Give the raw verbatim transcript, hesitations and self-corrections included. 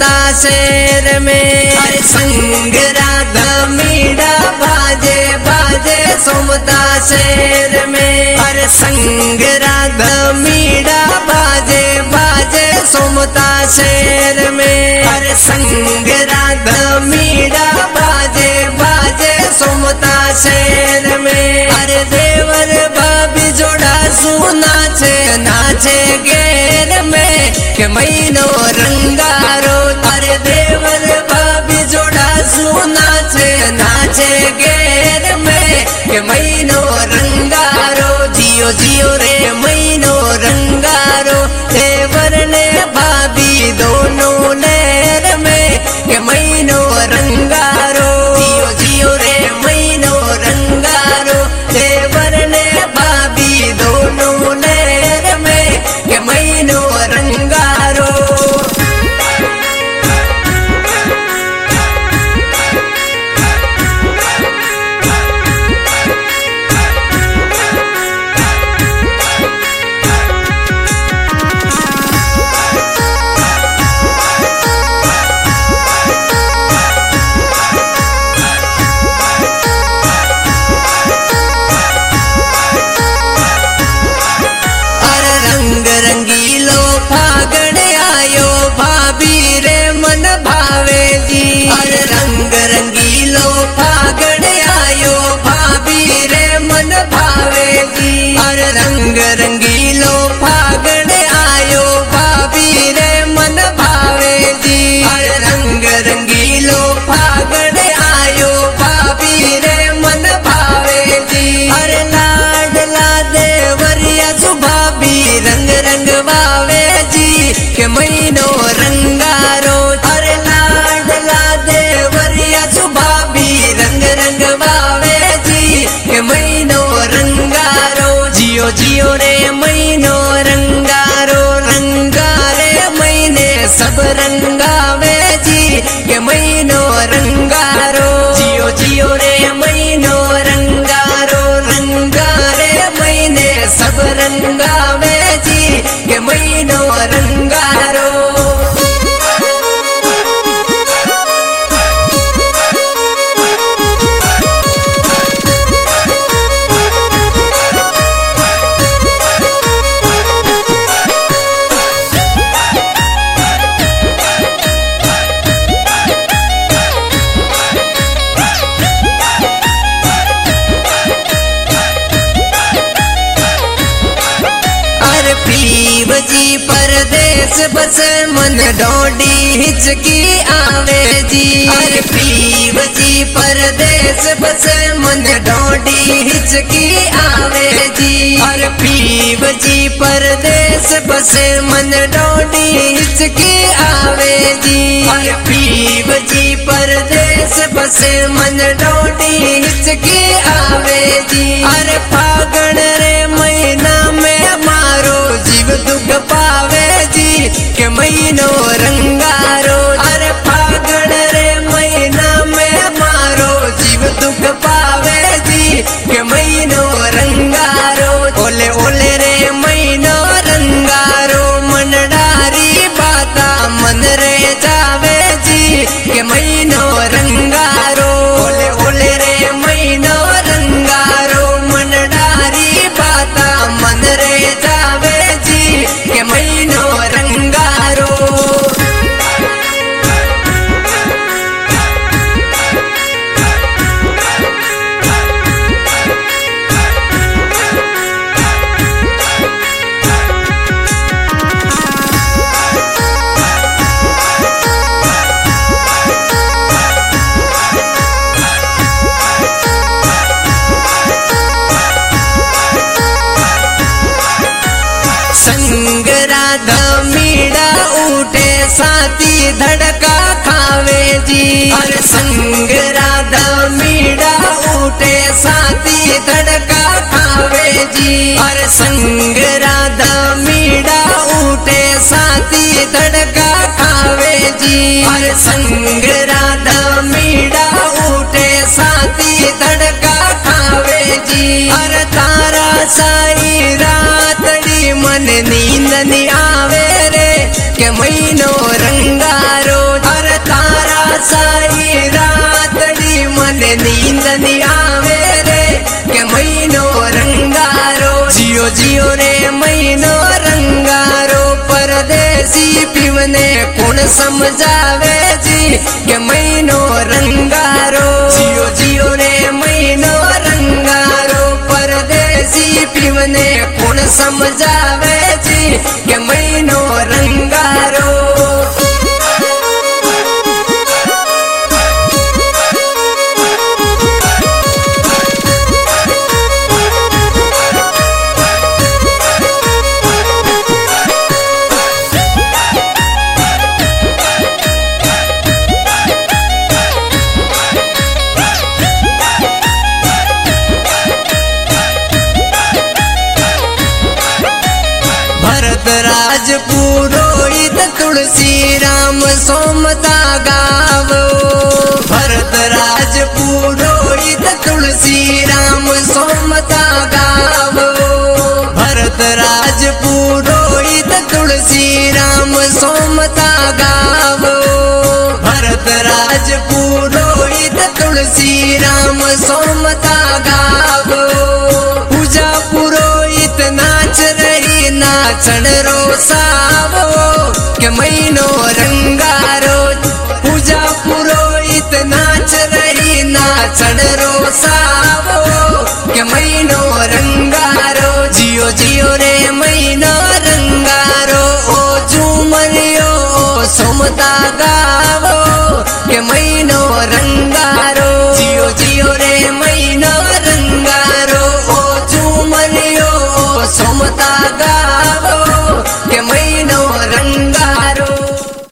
सोमता शहर में। अरे संग राधा मीड़ा बाजे बाजे सोमता शहर में। अरे संग राधा मीड़ा बाजे बाजे सोमता शहर में। अरे संग राधा मीड़ा बाजे बाजे सोमता शहर में। अरे देवर भाभी जोड़ा सुना छे नाचे घेर में के महीनो रंगारो। अरे देवर भाभी जोड़ा सुना छे नाचे घेर में के महीनो रंगारो। जियो जियो रे महीनो रंगारो देवर ने भाभी दोनों लहर में के महीनो रंगारो। जियो जियो रे महीनो रंगारो देवर ने भाभी दोनों लहर में के महीनो रंगारो। रंगीलो फागण आयो भाभी रे मन भावे जी। अरे रंग रंगीलो फागण आयो भाभी रे मन भावे जी। अरे रंग रंगीलो फागण आयो भाभी रे मन भावे जी। अरे रंग रंगीलो फागण आयो भाभी रे मन भावे जी। अरे लाडला देवरिया सुभाभी रंग रंग वावे जी के महीनो रंगारो। अरे लाडला देवरिया सुभाभी रंग रंग वावे जी के महीनो रंगारो। जियो जियो रे महीनो रंगारो रंगारे महीने सब रंगावे जी के महीनो रंगारो। जियो जियो रे महीनो रंगारो रंगारे महीने सब रंगावे जी के महीनो रंगारो। पीव जी परदेश बस मन डोडी हिचकी आवे जी। अरे पीव जी परदेश बस मन डोडी हिचकी आवे जी। अरे पीव जी परदेश बस मन डोडी हिचकी आवे जी। अरे पीव जी परदेश बस मन डोडी हिचकी आवे जी। अरे फागण रे महीना में मारो जीव दुख पावे जी के महीनो रंगारो। अरे फागण रे महीना में मारो जीव दुख पावे जी के महीनो रंगारो। ओले ओले रे महीनो रंगारो मन डारी बाता मन रे जावे जी के महीनो रंगारो। ओले ओले रे महीनो रंगारो मन डारी बाता मन रे जावे जी के महीनो रंगारो। संग राधा मीड़ा उठे साथी धड़का खावे जी। अरे संग राधा मीड़ा उठे साथी धड़का खावे जी। अरे संग राधा मीड़ा उठे साथी धड़का खावे जी। अरे संग राधा मीड़ा उठे साथी धड़का खावे जी। अरे तारा साई रातड़ी मन नींद नहीं आवे रे के महीनो रंगारो। महीनो रंगारो परदेसी पीवने कौन समझावे जी के महीनो रंगारो जियो जियो रे महीनो रंगारो परदेसी पीवने कौन समझावे जी के महीनो रंगारो। राज पुरोहित तुलसी राम सोमता गावो भरत राज पुरोहित तुलसी राम सोमता गावो भरत राज पुरोहित तुलसी राम सोमता गावो भरत राज पुरोहित तुलसी राम सोमता गावो पूजा पुरोहित नाच रही नाचन रोसावो के महीनो रंगा